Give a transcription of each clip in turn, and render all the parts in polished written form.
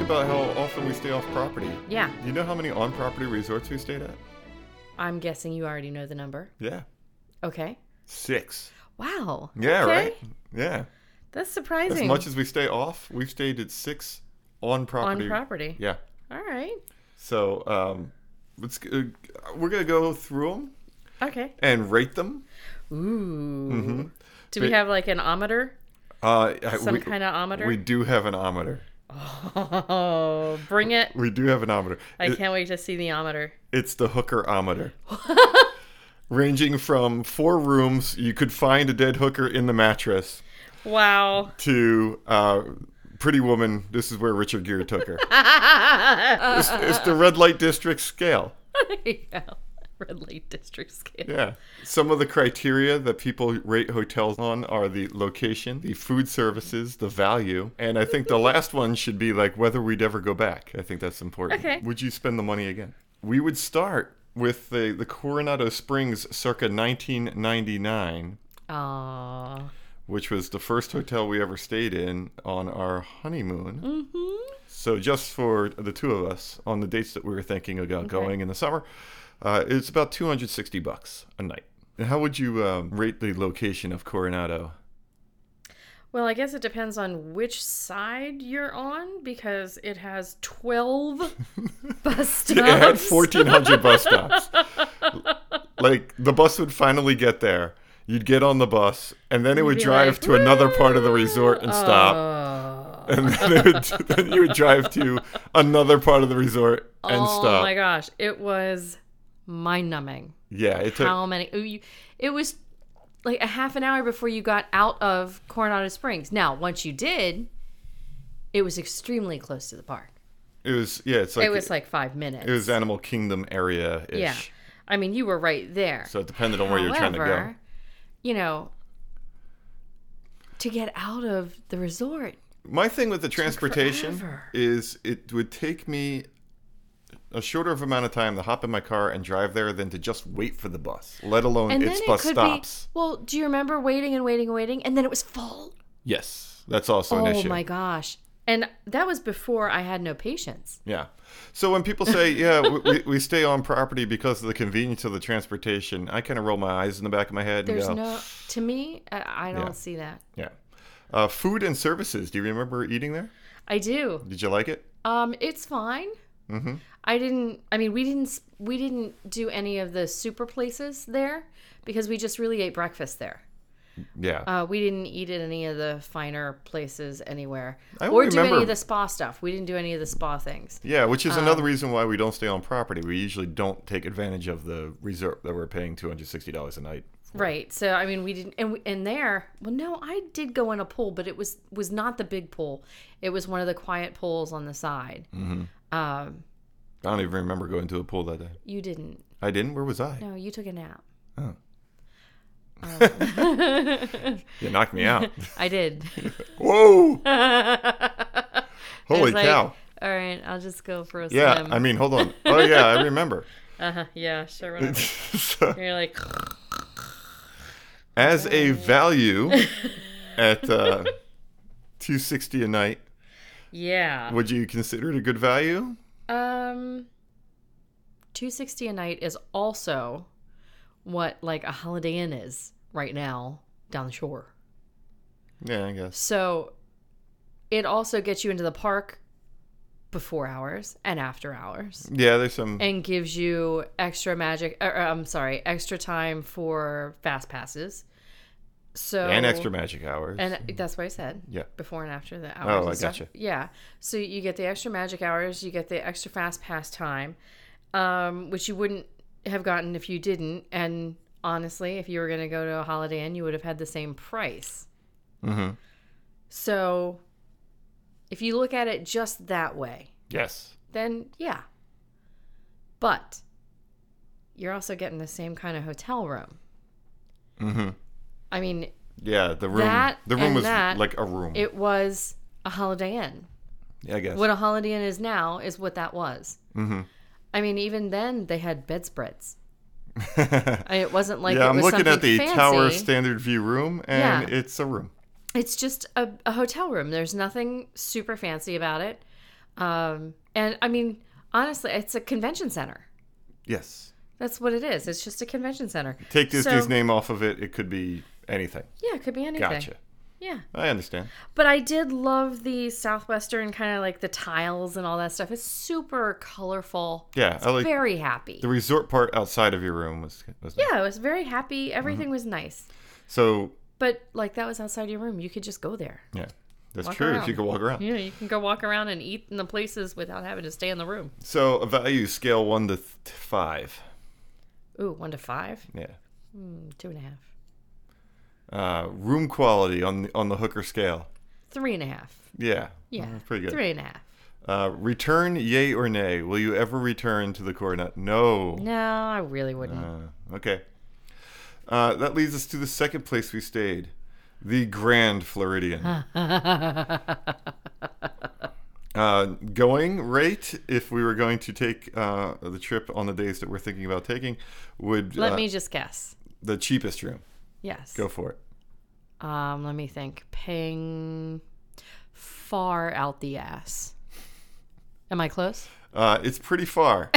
about how often we stay off property. Yeah. Do you know how many on-property resorts we stayed at? I'm guessing you already know the number. Yeah. Okay. 6. Wow. Yeah, okay. right? Yeah. That's surprising. As much as we stay off, we've stayed at 6 on-property. On property. Yeah. All right. So, we're going to go through them Okay. and rate them. Ooh. Mm-hmm. Do we have like an ometer? Some kind of ometer? We do have an ometer. Oh, bring it. We do have an ometer. I can't wait to see the ometer. It's the hooker ometer. Ranging from 4 rooms, you could find a dead hooker in the mattress, Wow. to Pretty Woman, this is where Richard Gere took her. It's the red light district scale. Yeah. Red light district scale. Yeah. Some of the criteria that people rate hotels on are the location, the food services, the value, and I think the last one should be like whether we'd ever go back. I think that's important. Okay. Would you spend the money again? We would start with the Coronado Springs circa 1999, Aww. which was the first hotel we ever stayed in on our honeymoon. Mm-hmm. So just for the two of us on the dates that we were thinking about going in the summer, it's about $260 a night. And how would you rate the location of Coronado? Well, I guess it depends on which side you're on because it has 12 bus stops. It had 1,400 bus stops. Like, the bus would finally get there. You'd get on the bus, and then it would be drive like, to another part of the resort and stop. And then you would drive to another part of the resort and stop. Oh my gosh. It was mind-numbing. Yeah, it took... How many... It was like a half an hour before you got out of Coronado Springs. Now, once you did, it was extremely close to the park. It was, yeah, it's like... It was like 5 minutes. It was Animal Kingdom area-ish. Yeah. I mean, you were right there. So it depended on where you're trying to go. However, you know, to get out of the resort... My thing with the transportation forever. is it would take me a shorter of amount of time to hop in my car and drive there than to just wait for the bus, let alone And its then bus it could stops. Well, do you remember waiting and waiting and waiting, and then it was full? Yes, that's also an issue. Oh my gosh. And that was before I had no patience. Yeah. So when people say, yeah, we stay on property because of the convenience of the transportation, I kind of roll my eyes in the back of my head and There's go, no... To me, I don't Yeah. see that. yeah. Food and services. Do you remember eating there? I do. Did you like it? It's fine. Mm-hmm. We didn't do any of the super places there because we just really ate breakfast there. Yeah. We didn't eat at any of the finer places anywhere. I Or only do any remember- of the spa stuff. We didn't do any of the spa things. Yeah, which is another reason why we don't stay on property. We usually don't take advantage of the resort that we're paying $260 a night for. Right. So, I mean, we didn't... And there... Well, no, I did go in a pool, but it was not the big pool. It was one of the quiet pools on the side. Mm-hmm. I don't even remember going to a pool that day. You didn't. I didn't? Where was I? No, you took a nap. Oh. You knocked me out. I did. Whoa! I Holy was like, cow. All right, I'll just go for a Yeah, swim. I mean, hold on. Oh, yeah, I remember. Yeah, sure, whatever. So, You're like... as a value at $260 a night, Yeah. would you consider it a good value? $260 a night is also what like a Holiday Inn is right now down the shore. Yeah, I guess. So it also gets you into the park before hours and after hours. Yeah, there's some... And gives you extra extra time for fast passes. So and extra magic hours. And that's what I said. Yeah. Before and after the hours. Oh, and I stuff. gotcha. Yeah. So you get the extra magic hours, you get the extra fast pass time, which you wouldn't have gotten if you didn't. And honestly, if you were going to go to a Holiday Inn, you would have had the same price. Mm-hmm. So if you look at it just that way, Yes. then yeah. But you're also getting the same kind of hotel room. Mm-hmm. I mean, Yeah, the room. That the room and was that, like a room. it was a Holiday Inn. Yeah, I guess. What a Holiday Inn is now is what that was. Mm-hmm. I mean, even then they had bedspreads. It wasn't like yeah, it I'm was looking something at the fancy. Tower Standard View room, and Yeah. it's a room. It's just a hotel room. There's nothing super fancy about it. And I mean, honestly, it's a convention center. Yes. That's what it is. It's just a convention center. Take Disney's So- name off of it. It could be anything. Yeah, it could be anything. Gotcha. Yeah. I understand. But I did love the Southwestern kind of like the tiles and all that stuff. It's super colorful. Yeah, I like Very happy. the resort part outside of your room was nice. Yeah, it was very happy. Mm-hmm. Everything was nice. So But like that was outside your room. You could just go there. yeah, that's Walk true. If around. you could walk around. Yeah, you can go walk around and eat in the places without having to stay in the room. So a value scale 1 to 5. Ooh, 1 to 5? Yeah. 2.5. Room quality on the Hooker scale. 3.5. Yeah. Yeah. Pretty good. 3.5. Return, yay or nay? Will you ever return to the Coronet? No. No, I really wouldn't. Okay. That leads us to the second place we stayed, the Grand Floridian. Going rate, if we were going to take the trip on the days that we're thinking about taking, would Let me just guess. the cheapest room. Yes. Go for it. Let me think. Paying far out the ass. Am I close? It's pretty far.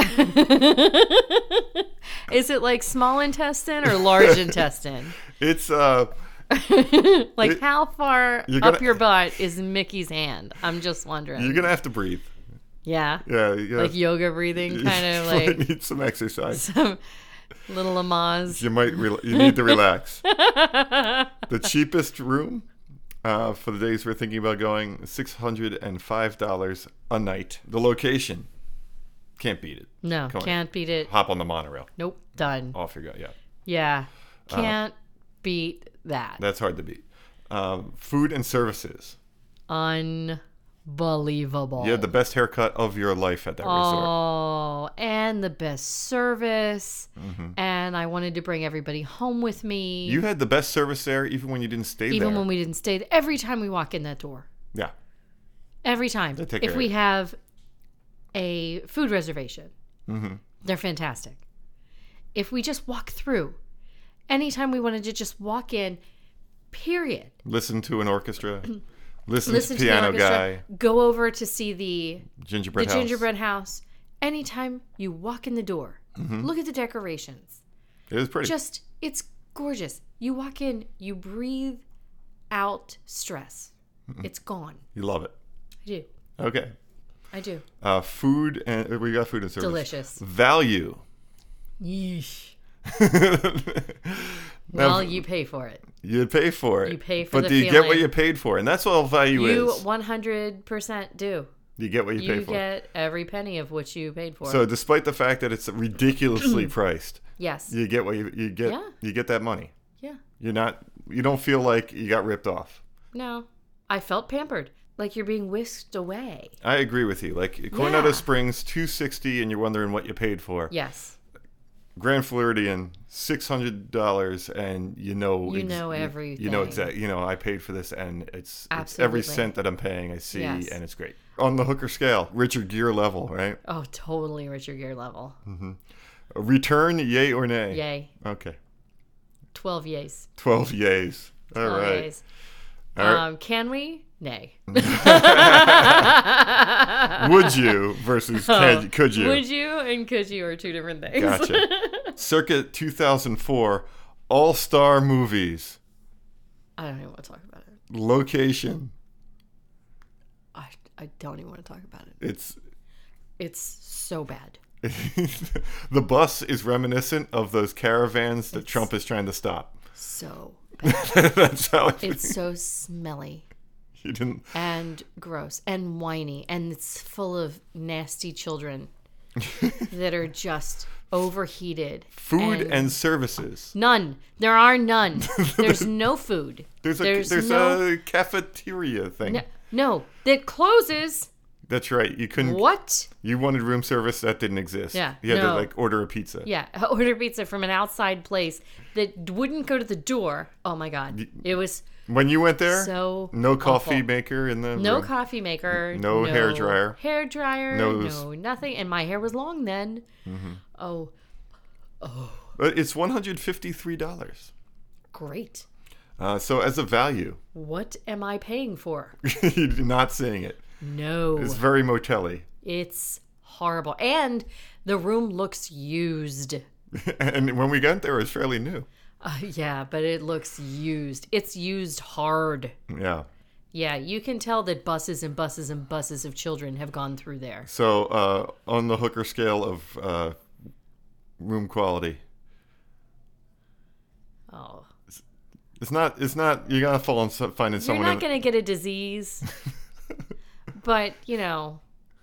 Is it like small intestine or large intestine? It's Like how far You're up gonna- your butt is Mickey's hand? I'm just wondering. you're gonna have to breathe. Yeah. Yeah, you gotta- Like yoga breathing, kind of you might like need some exercise. some little Amaz. You might you need to relax. The cheapest room for the days we're thinking about going, $605 a night. The location, can't beat it. No, Come on. can't beat it. Hop on the monorail. Nope, done. Off you go. Yeah, Yeah, can't beat that. that's hard to beat. Food and services. Unbelievable. You had the best haircut of your life at that resort. Oh, and the best service. And I wanted to bring everybody home with me. You had the best service there, even when you didn't stay even there. when we didn't stay. Every time we walk in that door. Yeah, Every time. They take If care we of you. have a food reservation, Mm-hmm. they're fantastic. If we just walk through, anytime we wanted to just walk in, period. listen to an orchestra. Listen Listen to to the piano orchestra, guy. go over to see the Gingerbread house. gingerbread house. Anytime you walk in the door, Mm-hmm. look at the decorations. It was pretty. Just, it's gorgeous. You walk in, you breathe out stress. Mm-hmm. It's gone. You love it. I do. Okay. I do. Food and we got food and service. Delicious. Value. Yeesh. Now, Well, you pay for it. you pay for it. You pay for but the do you get what feeling. you paid for? And that's what all value You is. 100% do. You get what you pay You for. get every penny of what you paid for. So despite the fact that it's ridiculously priced, yes. you get what you get. Yeah. You get that money. Yeah. You don't feel like you got ripped off. No. I felt pampered. Like you're being whisked away. I agree with you. Like Coronado Yeah. Springs, $260, and you're wondering what you paid for. Yes. Grand Floridian, $600, and You know You know everything. exactly. I paid for this, and it's every Absolutely. cent that I'm paying. I see, Yes. and it's great. On the Hooker scale, Richard Gere level, right? Oh, totally Richard Gere level. A return, yay or nay? Yay. Okay, 12 yays. 12 yays. All 12 right. yays. All right. Can we? Nay. Would you versus could you? Would you and could you are two different things. Gotcha. Circa 2004, all-star movies. I don't even want to talk about it. Location. I don't even want to talk about it. It's so bad. the bus is reminiscent of those caravans that Trump is trying to stop. So That's how it's so smelly you didn't. and gross and whiny, and it's full of nasty children that are just overheated. Food and services. None. There are none. There's no food. There's no, a cafeteria thing. no, that closes. That's right. You couldn't. What? You wanted room service that didn't exist. Yeah, You had no. to order a pizza. Yeah, order pizza from an outside place that wouldn't go to the door. Oh my god, it was When you went there, so no coffee awful. maker in the No room. coffee maker. No hairdryer. Hair dryer. No- No nothing. And my hair was long then. Oh, But it's $153. great. So as a value, What am I paying for? you're not seeing it. No. It's very motel-y. It's horrible. And the room looks used. And when we got there, it was fairly new. Yeah, but it looks used. It's used hard. Yeah. Yeah, you can tell that buses and buses and buses of children have gone through there. So on the Hooker scale of room quality, Oh. it's not. You gotta fall on finding You're someone. not going to get a disease. But, yeah,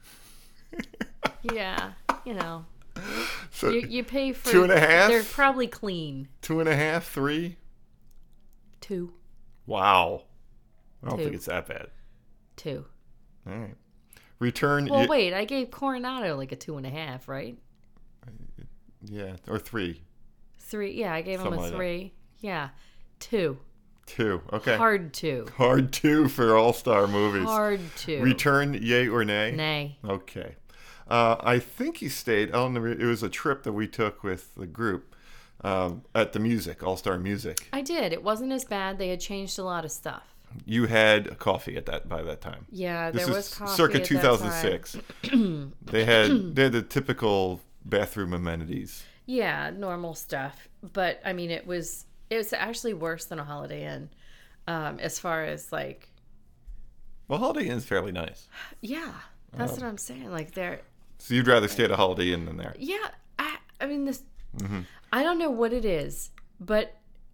So you pay for 2.5? They're probably clean. 2.5, 3. 2. Wow. I don't 2. think it's that bad. 2. All right. Return. Well, wait, I gave Coronado like a 2.5, right? Yeah, or 3. 3. Yeah, I gave him Something a like that. 3. Yeah. 2. 2. Okay. Hard 2. Hard 2 for all-star movies. Hard 2. Return, yay or nay? Nay. Okay. I think he stayed. I don't know. It was a trip that we took with the group at the music, All-Star Music. I did. It wasn't as bad. They had changed a lot of stuff. You had a coffee by that time. Yeah, This there is was coffee circa at 2006. They had the typical bathroom amenities. Yeah, normal stuff. But I mean, it was actually worse than a Holiday Inn, as far as like. Well, Holiday Inn's fairly nice. Yeah, that's what I'm saying. Like they're. So you'd rather stay at a Holiday Inn than there. Yeah, I mean this. Mm-hmm. I don't know what it is, but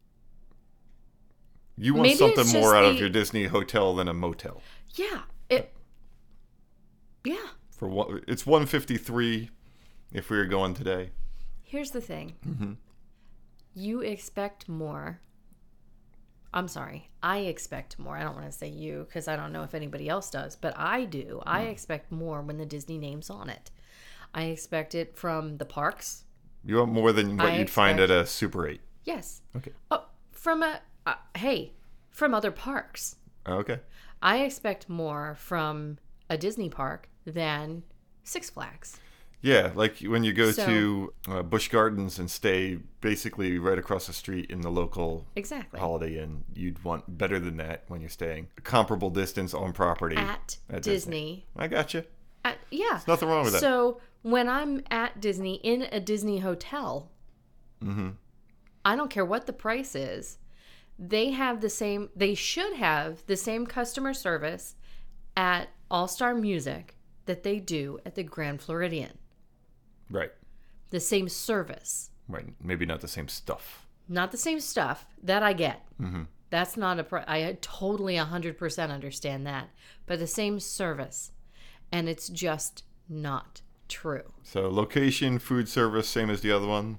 You want maybe something it's more just out of the- your Disney hotel than a motel. yeah, yeah. For one, it's $153 if we were going today. Here's the thing. Mm-hmm. You expect more. I'm sorry. I expect more. I don't want to say you because I don't know if anybody else does, but I do. I expect more when the Disney name's on it. I expect it from the parks. You want more than what I you'd find at expect- a Super 8. Yes. Okay. Oh, from from other parks. Okay. I expect more from a Disney park than Six Flags. Yeah, like when you go So- to Busch Gardens and stay basically right across the street in the local Exactly. Holiday Inn, you'd want better than that when you're staying a comparable distance on property At Disney. I got you. Yeah. Nothing wrong with that. So when I'm at Disney in a Disney hotel, I don't care what the price is. They should have the same customer service at All-Star Music that they do at the Grand Floridian. Right. The same service. Right. Maybe not the same stuff. Not the same stuff that I get. That's not I totally 100% understand that. But the same service. And it's just not true. So location, food service, same as the other one.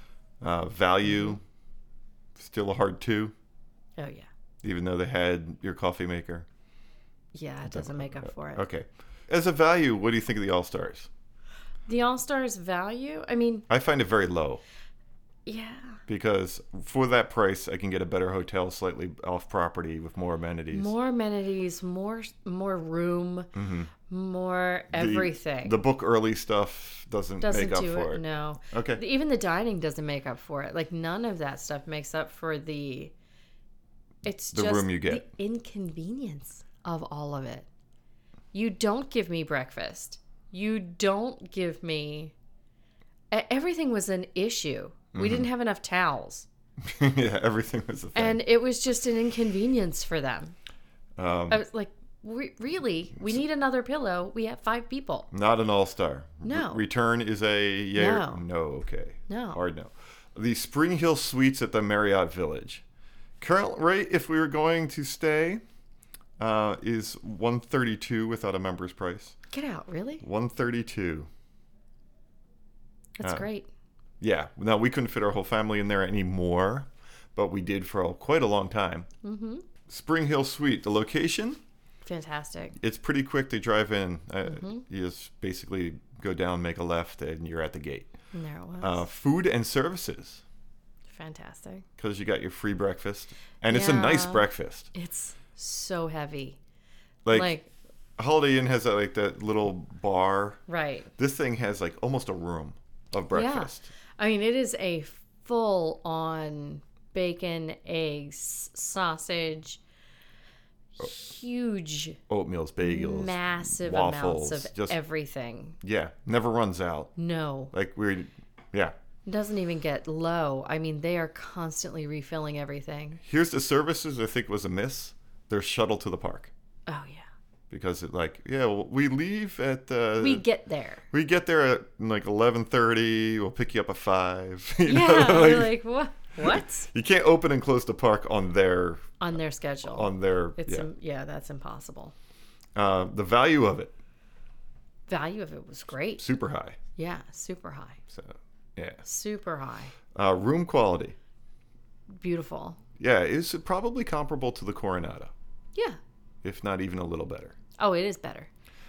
Value, still a hard 2, Oh, yeah. even though they had your coffee maker. Yeah, it doesn't make up for it. Okay. As a value, what do you think of the All-Stars? The All-Stars value? I mean, I find it very low yeah. because for that price, I can get a better hotel slightly off property with more amenities. More amenities, more room, more everything. The book early stuff doesn't make up do for it. it. No. Okay. Even the dining doesn't make up for it. Like none of that stuff makes up for the. It's The just room you get. the inconvenience of all of it. You don't give me breakfast. You don't give me. Everything was an issue. We didn't have enough towels, Yeah, everything was a thing. and it was just an inconvenience for them. I was like, really? We need another pillow. We have 5 people. Not an All-Star. No. Return is a yay or No. no. Okay. No. Hard no. The Spring Hill Suites at the Marriott Village. Current rate, if we were going to stay, is $132 without a member's price. Get out, really? $132. That's great. Yeah. Now we couldn't fit our whole family in there anymore, but we did for quite a long time. Spring Hill Suite. The location. Fantastic. It's pretty quick to drive in. You just basically go down, make a left, and you're at the gate. And there it was. Food and services, Fantastic. because you got your free breakfast, and it's a nice Yeah. breakfast. It's so heavy. Like Holiday Inn has that little bar. Right. This thing has like almost a room of breakfast. Yeah. I mean, it is a full-on bacon, eggs, sausage. huge, Oatmeals, bagels, massive waffles, amounts of just everything. yeah, never runs out. No. Like yeah. Doesn't even get low. I mean, they are constantly refilling everything. Here's the services I think was a miss. Their shuttle to the park. Oh, yeah. Because we leave at We get there. we get there at like 11:30. We'll pick you up at 5. You know, Yeah, we're like, what? What? you can't open and close the park on their schedule. That's impossible. The value of it, Value of it was great. super high. Yeah, super high. So yeah, Super high. room quality. Beautiful. Yeah, it's probably comparable to the Coronado, Yeah. if not even a little better. Oh, it is better.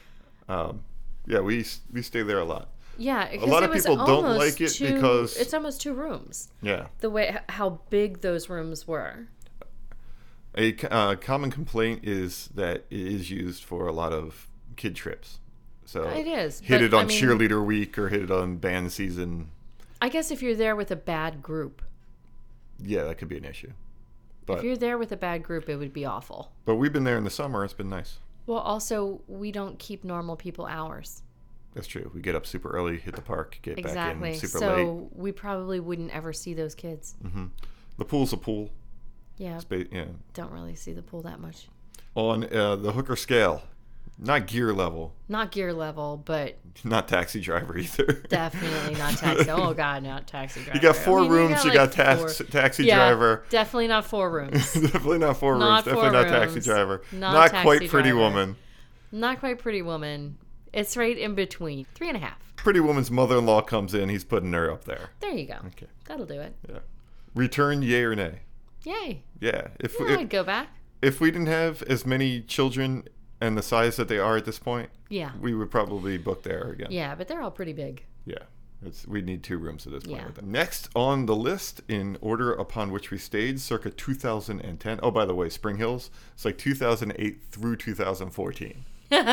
Yeah, we stay there a lot. Yeah, A lot of people don't like it because it's almost 2 rooms. Yeah. The way how big those rooms were. A common complaint is that it is used for a lot of kid trips. So It is, hit but, it on I mean- cheerleader week or hit it on band season. I guess if you're there with a bad group. Yeah, that could be an issue. If But you're there with a bad group, it would be awful. we've been there in the summer. It's been nice. Well, also, we don't keep normal people hours. That's true. We get up super early, hit the park, get Exactly. back in super So late. we probably wouldn't ever see those kids. The pool's a pool. Yeah. Yeah. Don't really see the pool that much. On the hooker scale, not gear level, Not gear level, but not taxi driver either. definitely not taxi. Oh, God, not taxi driver. You got 4 rooms. You got like 4. taxi Yeah, driver. definitely not 4 rooms. Definitely not 4 rooms. Not Definitely 4 not taxi rooms. driver. Not Not taxi quite Pretty driver. Woman. Not quite Pretty Woman. It's right in between. 3.5. Pretty Woman's mother-in-law comes in. He's putting her up there. There you go. Okay. That'll do it. Yeah. Return, yay or nay? Yay. Yeah. Yeah, I'd go back. If we didn't have as many children and the size that they are at this point, Yeah. we would probably book there again. Yeah, but they're all pretty big. Yeah. We need 2 rooms at this point. Yeah. With them. Next on the list, in order upon which we stayed, circa 2010. Oh, by the way, Spring Hills. It's like 2008 through 2014.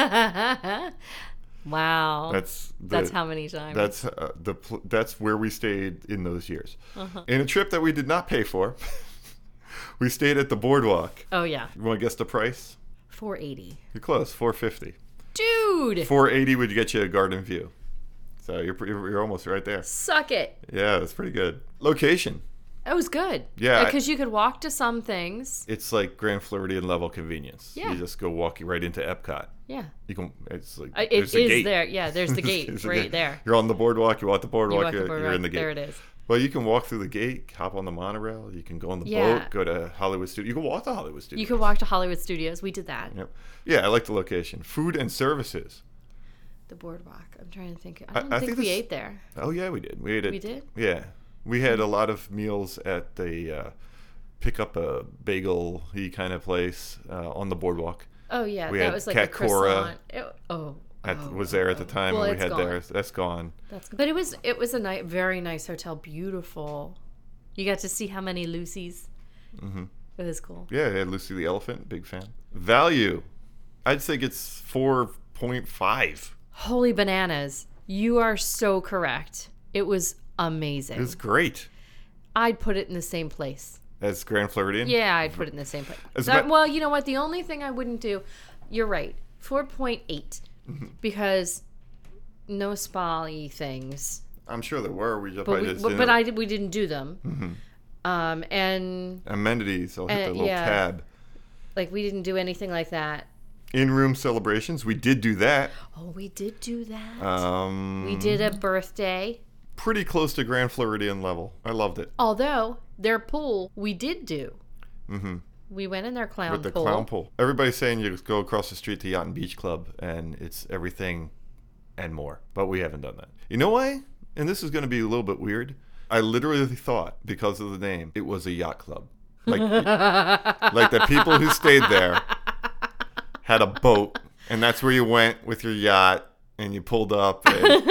Wow. That's how many times. That's where we stayed in those years. Uh-huh. In a trip that we did not pay for, we stayed at the boardwalk. Oh, yeah. You want to guess the price? $480. You're close. $450. Dude! $480 would get you a garden view. So you're almost right there. Suck it. Yeah, that's pretty good. Location. It was good. Yeah, Because you could walk to some things. It's like Grand Floridian level convenience. Yeah. You just go walking right into Epcot. Yeah. You can. It's like It there's is a gate. there. Yeah, there's the gate There's a right gate. there. You're on the boardwalk. You walk the boardwalk. walk the You're boardwalk, in the gate. there it is. Well, you can walk through the gate, hop on the monorail. You can go on the Yeah. boat, go to Hollywood Studios. You can walk to Hollywood Studios. You could walk to Hollywood Studios. We did that. Yep. Yeah, I like the location. Food and services. The boardwalk. I'm trying to think. I don't I think think we this- ate there. Oh yeah, we did. We ate it. We did? Yeah, we had a lot of meals at the pick up a bagel kind of place on the boardwalk. Oh, yeah. We that had was like Cat a Cora croissant. Was there at the time Well, when we it's had gone. there. That's gone. But it was a very nice hotel. Beautiful. You got to see how many Lucy's. Mm-hmm. It was cool. Yeah, they had Lucy the Elephant. Big fan. Value. I'd say it's 4.5. Holy bananas. You are so correct. It was amazing. It was great. I'd put it in the same place. As Grand Floridian? Yeah, I'd put it in the same place. As Well, you know what? The only thing I wouldn't do, you're right, 4.8. Mm-hmm. Because no spa-y things. I'm sure there were. We just But probably just didn't. we didn't do them. Mm-hmm. And Amenities. I'll hit the little yeah. tab. like we didn't do anything like that. In-room celebrations. We did do that. Oh, we did do that. We We did a birthday. Pretty close to Grand Floridian level. I loved it. Although their pool we did do. Mm-hmm. We went in their clown With the pool. clown pool. Everybody's saying you just go across the street to Yacht and Beach Club and it's everything and more. But we haven't done that. You know why? And this is going to be a little bit weird. I literally thought, because of the name, it was a yacht club. Like the people who stayed there had a boat, and that's where you went with your yacht, and you pulled up,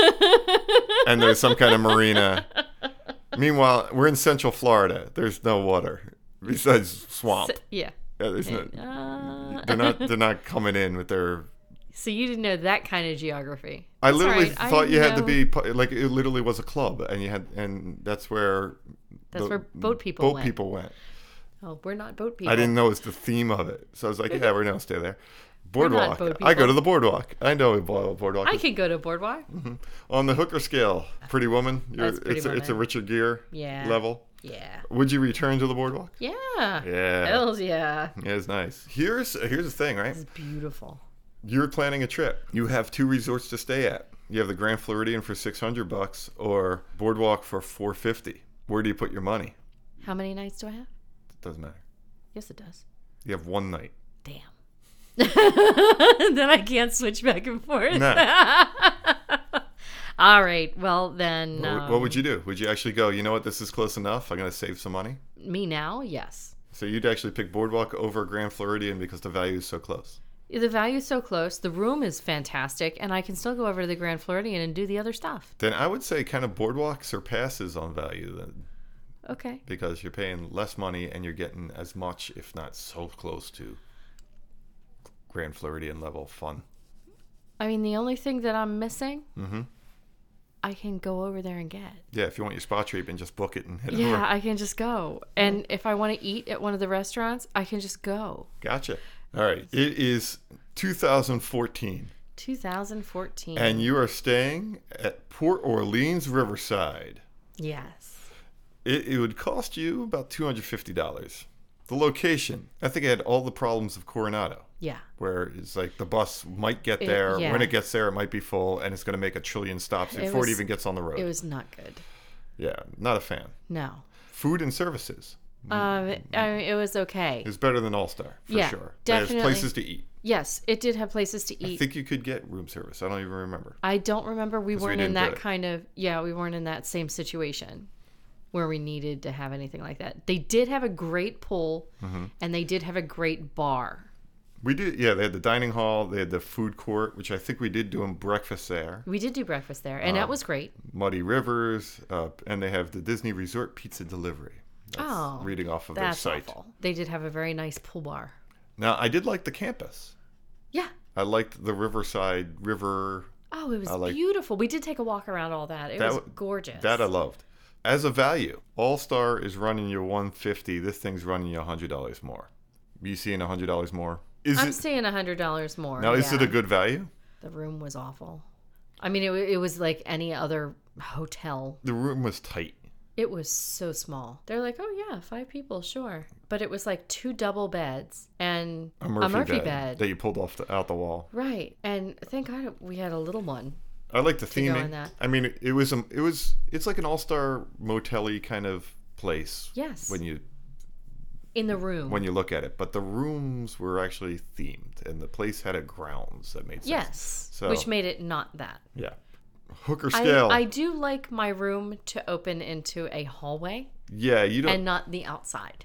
and there's some kind of marina. Meanwhile, we're in Central Florida. There's no water besides swamp. Yeah. Yeah, there's no. They're not coming in with their. So you didn't know that kind of geography. I That's literally all right. thought you had to know- be like it literally was a club, and that's where That's where boat people went. went. Oh, we're not boat people. I didn't know it was the theme of it. So I was like, yeah, we're going to stay there. We're not Boardwalk. boat I go people. to the boardwalk. I know what boardwalk I is. could go to Boardwalk. On the Hooker scale, Pretty Woman. That's Pretty It's a Woman. Richard Gere Yeah. level. Yeah. Would you return to the boardwalk? Yeah. Yeah. Hells yeah. Yeah, it's nice. Here's the thing, right? It's beautiful. You're planning a trip. You have 2 resorts to stay at. You have the Grand Floridian for $600 or Boardwalk for $450. Where do you put your money? How many nights do I have? It doesn't matter. Yes, it does. You have 1 night. Damn. Then I can't switch back and forth. No. All right. Well, then. What would you do? Would you actually go, you know what, this is close enough. I'm going to save some money? Me now? Yes. So you'd actually pick Boardwalk over Grand Floridian because the value is so close. The value is so close. The room is fantastic. And I can still go over to the Grand Floridian and do the other stuff. Then I would say kind of Boardwalk surpasses on value then, Okay. because you're paying less money and you're getting as much, if not so close to Grand Floridian level fun. I mean, the only thing that I'm missing, Mm-hmm. I can go over there and get. Yeah, if you want your spa treatment, just book it and head Yeah, over. I can just go. And if I want to eat at one of the restaurants, I can just go. Gotcha. All right. It is 2014, 2014. and you are staying at Port Orleans Riverside. Yes. It would cost you about $250. The location, I think it had all the problems of Coronado, Yeah. where it's like the bus might get there. yeah. When it gets there, it might be full, and it's going to make a trillion stops before it was- even gets on the road. It was not good. Yeah, not a fan. No. Food and services It was okay. is better than All Star, for Yeah, sure. definitely. There's places to eat. Yes, it did have places to I eat. think you could get room service. I don't even remember. I don't remember. We 'Cause we weren't in didn't get that it. kind of, we weren't in that same situation where we needed to have anything like that. They did have a great pool Mm-hmm. and they did have a great bar. We did, yeah. They had the dining hall. They had the food court, which I think we did doing breakfast there. We did do breakfast there and that was great. Muddy Rivers, and they have the Disney Resort Pizza Delivery. That's Oh, reading off of That's their site. awful. They did have a very nice pool bar. Now, I did like the campus. Yeah. I liked the Riverside River. Oh, it was like- beautiful. We did take a walk around all that. It That was w- gorgeous. That I loved. As a value, All Star is running you $150. This thing's running you $100 more. You seeing $100 more? I'm seeing $100 more. Now, is it yeah. a good value? The room was awful. I mean, it was like any other hotel. The room was tight. It was so small. They're like, oh yeah, 5 people, sure. But it was like 2 double beds and A Murphy, bed. that you pulled out the wall. Right. And thank God we had a little one. I like the go in theming. that. I mean, it's like an all-star motel-y kind of place. Yes. When you In the room. look at it, but the rooms were actually themed, and the place had a grounds that made sense. Yes. So- Which made it not that. Yeah. Hooker scale. I do like my room to open into a hallway Yeah, you don't. and not the outside.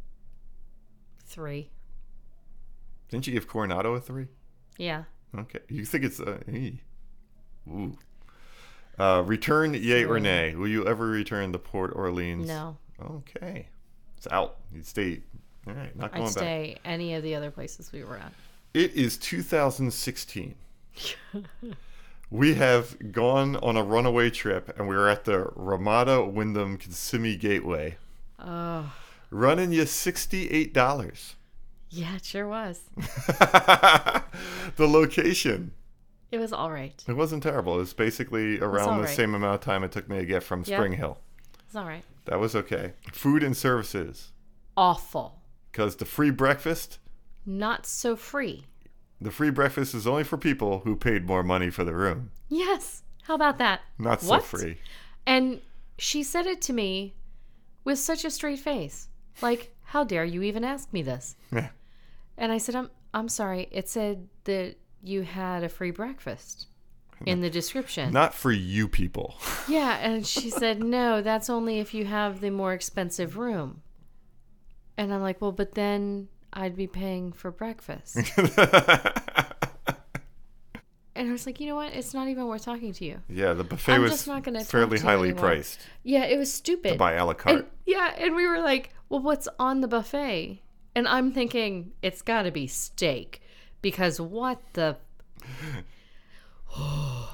3. Didn't you give Coronado a 3? Yeah. Okay. You think it's ooh. Return, yay or nay? Will you ever return to Port Orleans? No. Okay. It's out. You stay. All right. Not going I'd back. stay any of the other places we were at. It is 2016. We have gone on a runaway trip, and we were at the Ramada Wyndham Kissimmee Gateway. Oh, Running you $68. yeah, it sure was. The location. It was all right. It wasn't terrible. It was basically around all the right. same amount of time it took me to get from Yeah. Spring Hill. It's all right. That was okay. Food and services. Awful. Because the free breakfast Not so free. is only for people who paid more money for the room. Yes. How about that? Not so What? free. And she said it to me with such a straight face. Like, how dare you even ask me this? Yeah. And I said, I'm sorry. It said that you had a free breakfast in the description. Not for you people. Yeah, and she said, no, that's only if you have the more expensive room. And I'm like, well, but then I'd be paying for breakfast. And I was like, you know what? It's not even worth talking to you. Yeah, the buffet I'm was just not gonna talk fairly to you highly anymore. priced Yeah, it was stupid. to buy a la carte. And, yeah, and we were like, well, what's on the buffet? And I'm thinking, it's got to be steak. Because what the...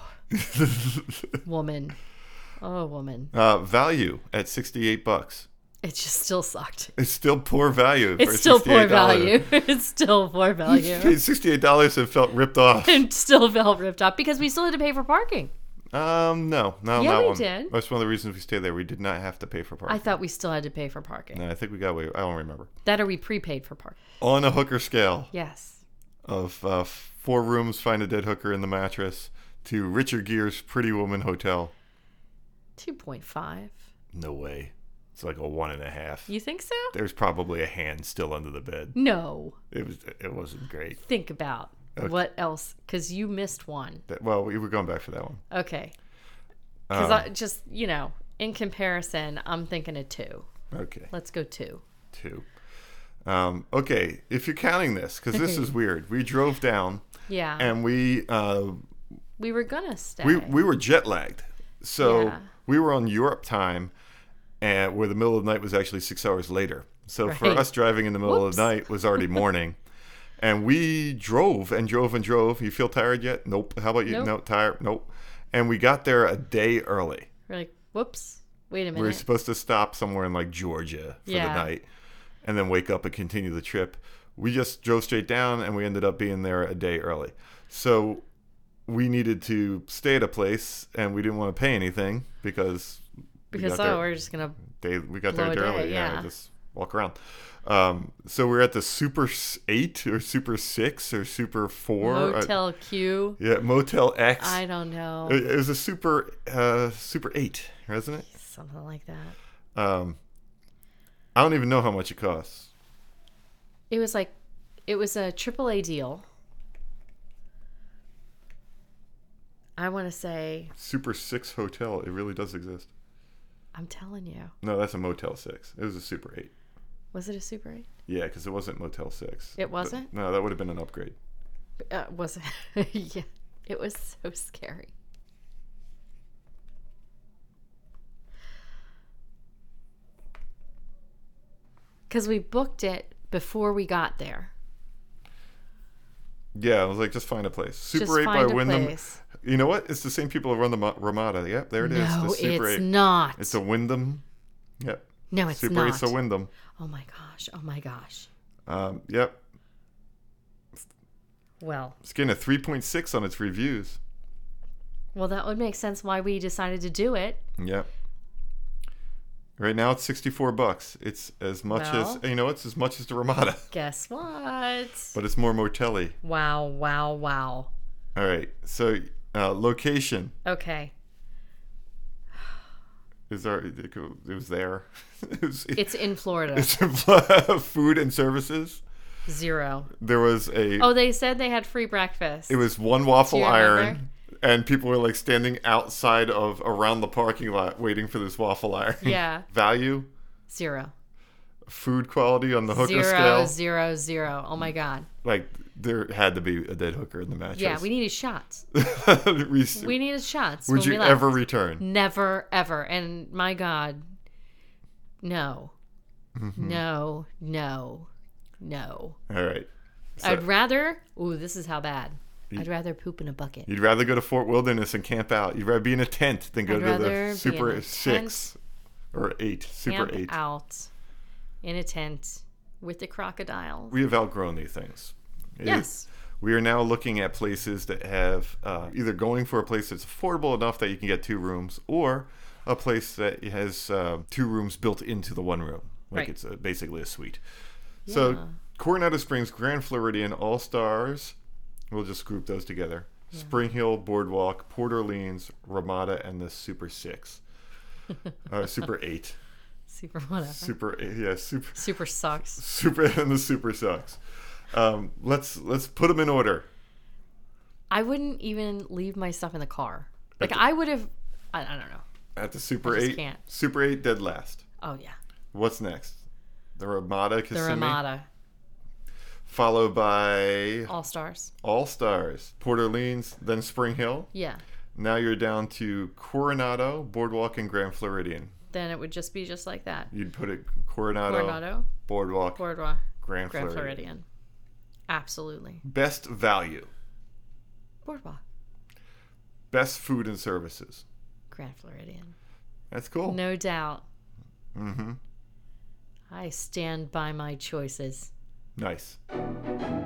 woman. Oh, woman. Value at $68. It just still sucked. It's still poor value. It's for still poor $68. value. It's still poor You value. paid $68 and felt ripped off. And still felt ripped off because we still had to pay for parking. No, not on Yeah, that we one. did. That's one of the reasons we stayed there. We did not have to pay for parking. I thought we still had to pay for parking. No, I think we got away. I don't remember. That or we prepaid for parking. On a hooker scale Yes. of 4 rooms, find a dead hooker in the mattress, to Richard Gere's Pretty Woman Hotel. 2.5. No way. It's like a 1.5. You think so? There's probably a hand still under the bed. No. It wasn't great. Think about what else, because you missed one. Well, we were going back for that one. Okay. Because I just, in comparison, I'm thinking a 2. Okay. Let's go 2. 2. Okay, if you're counting this, because this is weird. We drove down. Yeah. And we were going to stay. we were jet lagged. So Yeah. we were on Europe time, and where the middle of the night was actually 6 hours later. So for Right. us, driving in the middle Whoops. of the night was already morning. And we drove and drove and drove. You feel tired yet? Nope. How about you? Nope. No, tired? Nope. And we got there a day early. We're like, whoops. Wait a We were minute. supposed to stop somewhere in like Georgia for the Yeah. night and then wake up and continue the trip. We just drove straight down and we ended up being there a day early. So we needed to stay at a place and we didn't want to pay anything because we got there- we're just going to. we got blow there a early. day, Yeah, yeah. just walk around. So we're at the Super 8 or Super 6 or Super 4. Motel Q. Yeah, Motel X. I don't know. It was a Super 8, wasn't it? Something like that. I don't even know how much it costs. It was a AAA deal. I want to say, Super 6 Hotel. It really does exist. I'm telling you. No, that's a Motel 6. It was a Super 8. Was it a Super 8? Yeah, because it wasn't Motel 6. It wasn't? No, that would have been an upgrade. Was it? Yeah. It was so scary. Because we booked it before we got there. Yeah, I was like, just find a place. Super Just 8 find by a Wyndham. place. You know what? It's the same people who run the Ramada. Yep, there it is. No, The Super it's 8. not. It's a Wyndham. Yep. No, it's Super not. 8's a Wyndham. Oh my gosh. Oh my gosh. Yep. Well, It's getting a 3.6 on its reviews. that would make sense why we decided to do it. Yep. Right now it's $64. It's as much Well. as it's as much as the Ramada, Guess what? but it's more motel-y. Wow, wow, wow. All right. So location Okay. it was there. It's in Florida. It's food and services. 0. There was a. Oh, they said they had free breakfast. It was one waffle Do you remember? iron, and people were like standing outside of around the parking lot waiting for this waffle iron. Yeah. Value, 0. food quality on the hooker 0, scale. 0, 0. Oh my God. Like there had to be a dead hooker in the mattress. Yeah, we needed shots. We needed shots. Would when you we left. ever return? Never, ever. And my God, no. Mm-hmm. No, no, no. All right. So I'd rather, this is how bad. I'd rather poop in a bucket. you'd rather go to Fort Wilderness and camp out. You'd rather be in a tent than go I'd to rather the be in Super a 6 or 8. Super Camp 8. out in a tent with the crocodiles. We have outgrown these things. Yes. We are now looking at places that have either going for a place that's affordable enough that you can get 2 rooms, or a place that has 2 rooms built into the 1 room. Like Right. it's basically a suite. So Yeah. Coronado Springs, Grand Floridian, All Stars. We'll just group those together. Spring Hill, Boardwalk, Port Orleans, Ramada, and the Super 6. Super 8. Super whatever. Super 8. Yeah, Super. Super sucks. Super and the Super sucks. Let's put them in order. I wouldn't even leave my stuff in the car. Like I would have. I don't know. At the Super I just 8. can't. Super 8 dead last. Oh yeah. What's next? The Ramada The Kissimmee. Ramada. Followed by All Stars. All Stars. Port Orleans, then Spring Hill. Yeah. Now you're down to Coronado, Boardwalk, and Grand Floridian. Then it would just be just like that. You'd put it Coronado, Coronado, Boardwalk, Boardwalk, Grand Grand Floridian. Floridian. Absolutely. Best value. Boardwalk, Best food and services. Grand Floridian. That's cool. No doubt. Mm-hmm. I stand by my choices. Nice.